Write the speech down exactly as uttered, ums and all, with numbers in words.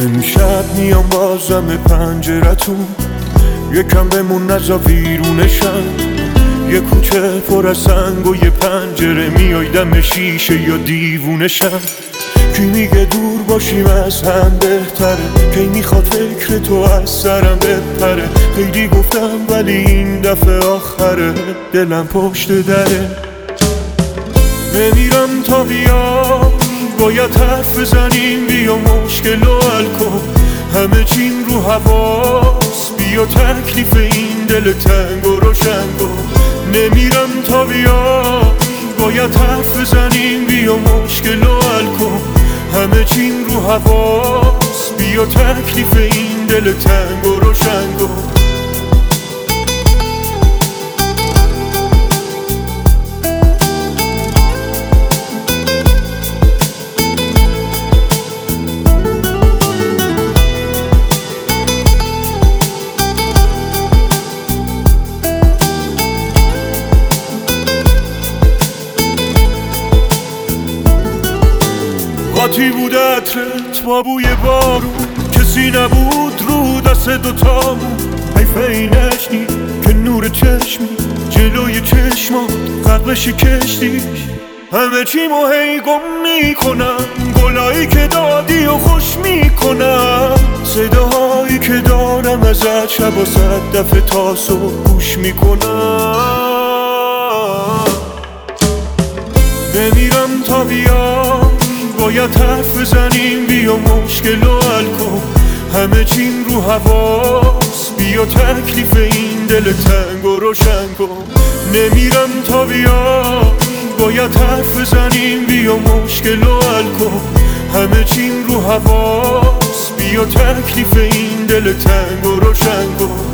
امشب میام بازم پنجرتون، یکم بمون نزا ویرونشم. یه کوچه پر از سنگ و یه پنجره، میای دم شیشه یا دیوونشم. کی میگه دور باشیم از هم بهتره، کی میخواد فکر تو از سرم بپره. خیلی گفتم ولی این دفعه آخره، دلم پشت دره. نمیرم تا بیای، باید حرف بزنیم، بیا مشکل و حل کن. همه چیم رو حواس، بیا تکلیف این دل تنگ و روشن کن. نمیرم تا بیای، باید حرف بزنیم، بیا مشکل و حل کن. همه چیم رو حواس، بیا تکلیف این دل تنگ و روشن کن. قاطی بود عطرت با بوی بارون، کسی نبود رو دست دوتامون. حیفه این نشنی که نور چشمی جلوی چشمات غرق بشی کشتی. همه چیمو هی گم میکنم، گلایی که دادی و خوش میکنم. صداهایی که دارم ازت شب و صد دفعه تا صبح گوش میکنم. نمیرم تا بیای، باید حرف بزنیم، بیا مشکل و حل کن. همه چیم رو حواس، بیا تکلیف این دل تنگ و روشن کن. نمیرم تا بیای، باید حرف بزنیم، بیا مشکل و حل کن. همه چیم رو حواس، بیا تکلیف این دل تنگ و روشن کن.